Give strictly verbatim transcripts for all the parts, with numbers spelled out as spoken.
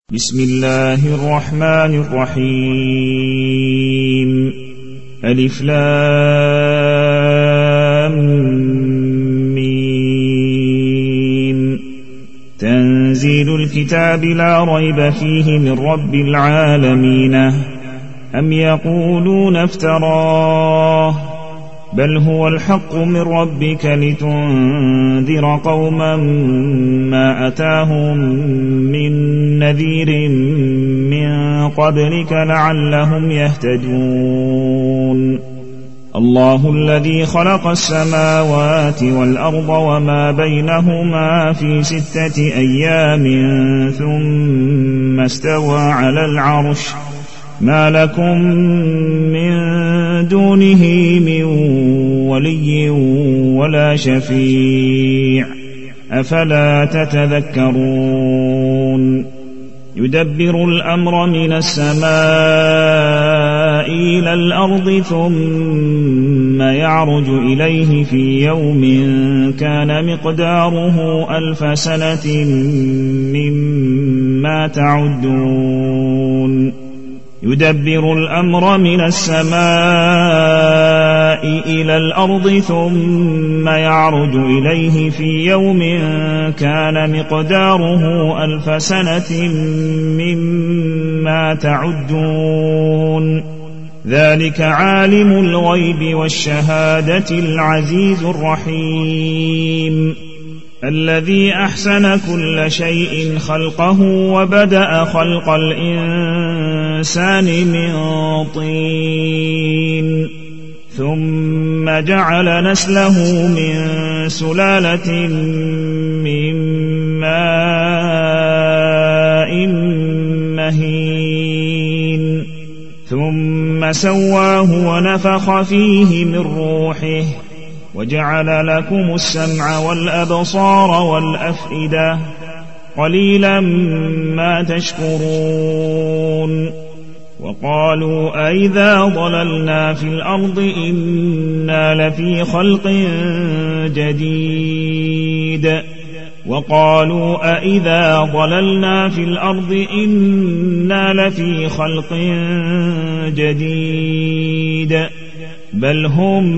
بسم الله الرحمن الرحيم ألف لام ميم تنزيل الكتاب لا ريب فيه من رب العالمين أم يقولون افتراه بل هو الحق من ربك لتنذر قوما ما أتاهم من نذير من قبلك لعلهم يهتدون الله الذي خلق السماوات والأرض وما بينهما في ستة أيام ثم استوى على العرش ما لكم من دونه من ولي ولا شفيع أفلا تتذكرون يدبر الأمر من السماء إلى الأرض ثم يعرج إليه في يوم كان مقداره ألف سنة مما تعدون يدبر الأمر من السماء إلى الأرض ثم يعرج إليه في يوم كان مقداره ألف سنة مما تعدون ذلك عالم الغيب والشهادة العزيز الرحيم الذي أحسن كل شيء خلقه وبدأ خلق الإنسان من طين ثم جعل نسله من سلالة من ماء مهين ثم سواه ونفخ فيه من روحه وجعل لكم السمع والأبصار والأفئدة قليلا ما تشكرون وقالوا أئذا ضللنا في الأرض إنا لفي خلق جديد وقالوا أئذا ضللنا في الأرض إنا لفي خلق جديد بل هم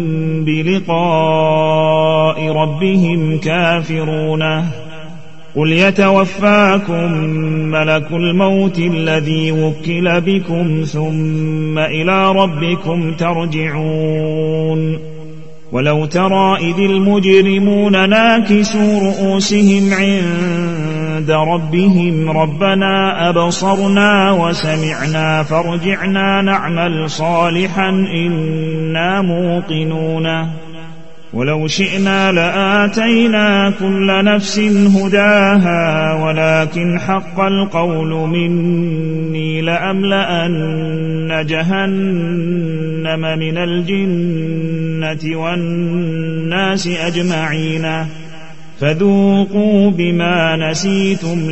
بلقاء ربهم كافرون قل يتوفاكم ملك الموت الذي وكل بكم ثم إلى ربكم ترجعون ولو ترى إذ المجرمون ناكسوا رؤوسهم عند ربهم ربنا أبصرنا وسمعنا فارجعنا نعمل صالحا إنا موقنون ولو شئنا لآتينا كل نفس هداها ولكن حق القول مني لأملأن جهنم من الجنة والناس أجمعين فذوقوا بما نسيتم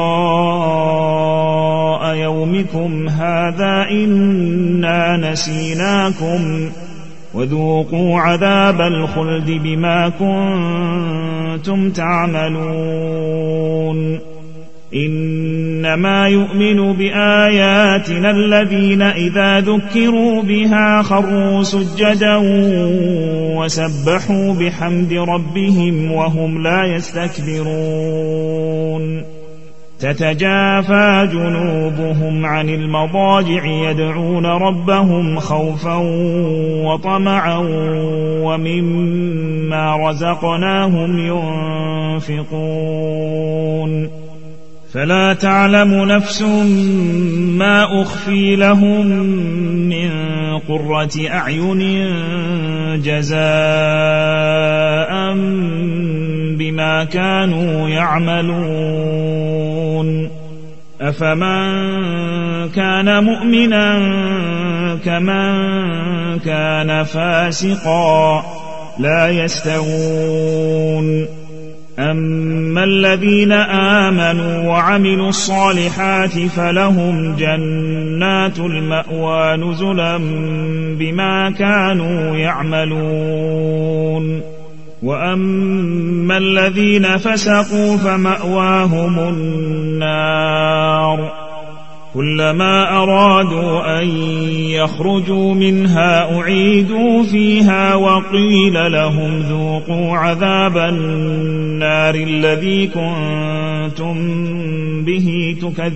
لقاء يومكم هذا إنا نسيناكم وذوقوا عذاب الخلد بما كنتم تعملون إنما يؤمن بآياتنا الذين إذا ذكروا بها خروا سجدا وسبحوا بحمد ربهم وهم لا يستكبرون تتجافى جنوبهم عن المضاجع يدعون ربهم خوفا وطمعا ومما رزقناهم ينفقون فلا تعلم نفس ما أخفي لهم من قرة أعين جزاء بما كانوا يعملون أفمن كان مؤمنا كمن كان فاسقا لا يستوون أما الذين آمنوا وعملوا الصالحات فلهم جنات المأوى نزلا بما كانوا يعملون وأما الذين فسقوا فمأواهم النار كلما أرادوا أن يخرجوا منها أعيدوا فيها وقيل لهم ذوقوا عذاب النار الذي كنتم به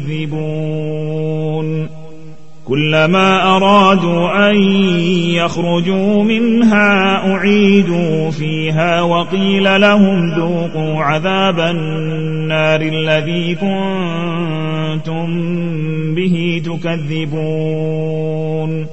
تكذبون كلما أرادوا أن يخرجوا منها أعيدوا فيها وقيل لهم ذوقوا عذاب النار الذي كنتم به تكذبون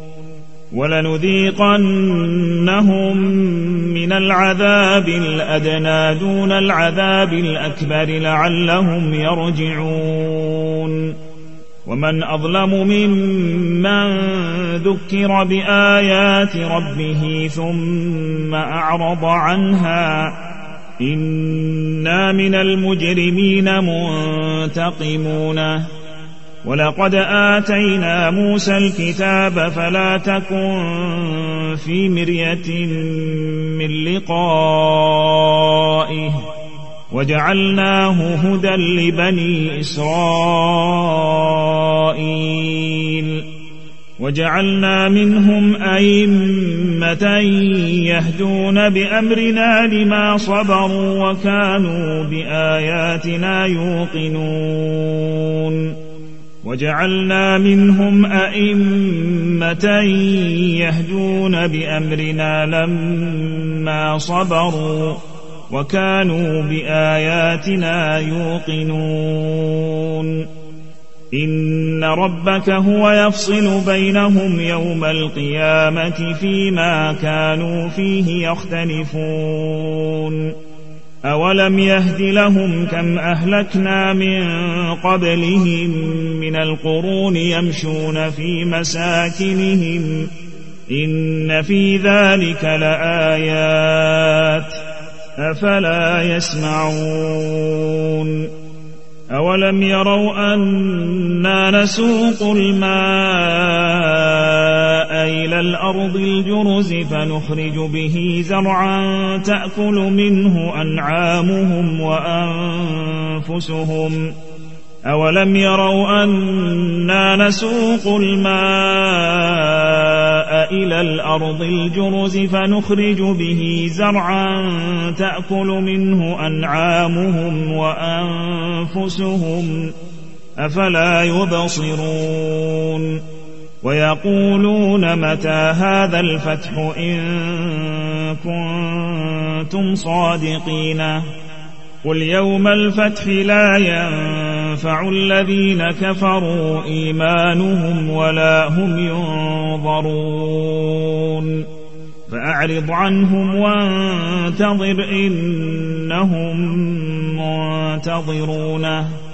ولنذيقنهم من العذاب الأدنى دون العذاب الأكبر لعلهم يرجعون ومن أظلم ممن ذكر بآيات ربه ثم أعرض عنها إنا من المجرمين منتقمون ولقد آتينا موسى الكتاب فلا تكن في مرية من لقائه وجعلناه هدى لبني إسرائيل وجعلنا منهم أئمة يهدون بأمرنا لما صبروا وكانوا بآياتنا يوقنون وجعلنا منهم أئمة يهدون بأمرنا لما صبروا وكانوا بآياتنا يوقنون إن ربك هو يفصل بينهم يوم القيامة فيما كانوا فيه يختلفون أولم يهد لهم كم أهلكنا من قبلهم من القرون يمشون في مساكنهم إن في ذلك لآيات أفلا يسمعون أولم يروا أنا نسوق الماء إلى الأرض الجرز فنخرج به زرعا تأكل منه أنعامهم وأنفسهم أولم يروا أنا نسوق الماء إلى الأرض الجرز فنخرج به زرعا تأكل منه أنعامهم وأنفسهم أفلا يبصرون ويقولون متى هذا الفتح إن كنتم صادقين قل يوم الفتح لا ينفع الذين كفروا إيمانهم ولا هم ينظرون فأعرض عنهم وانتظر إنهم منتظرون